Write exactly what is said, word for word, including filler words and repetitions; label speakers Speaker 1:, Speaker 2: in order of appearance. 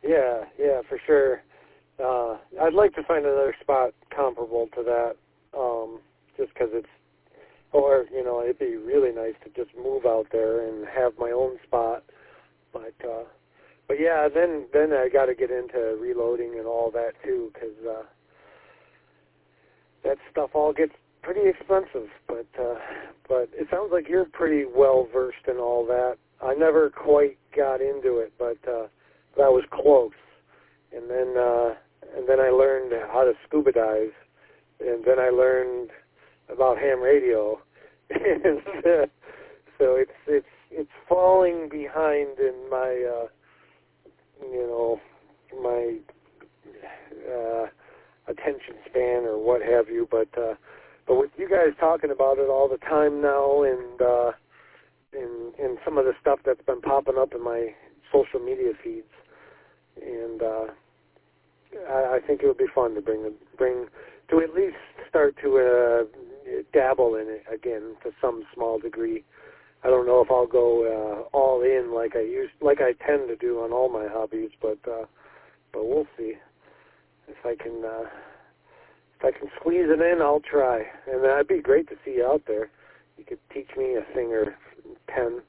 Speaker 1: Yeah, yeah, for sure. Uh, I'd like to find another spot comparable to that, um, just because it's, or, you know, it'd be really nice to just move out there and have my own spot. But, uh, but yeah, then, then I got to get into reloading and all that too, because uh, that stuff all gets pretty expensive. But, uh, but it sounds like you're pretty well versed in all that. I never quite got into it, but, uh, but I was close. And then, uh, and then I learned how to scuba dive, and then I learned about ham radio. and, uh, so it's it's it's falling behind in my uh, you know my uh, attention span or what have you. But uh, but with you guys talking about it all the time now, and uh, and and some of the stuff that's been popping up in my social media feeds, and uh, I, I think it would be fun to bring bring to at least start to uh, dabble in it again to some small degree. I don't know if I'll go uh, all in like I used, like I tend to do on all my hobbies, but uh, but we'll see if I can uh, if I can squeeze it in. I'll try, and that'd be great to see you out there. You could teach me a thing or ten.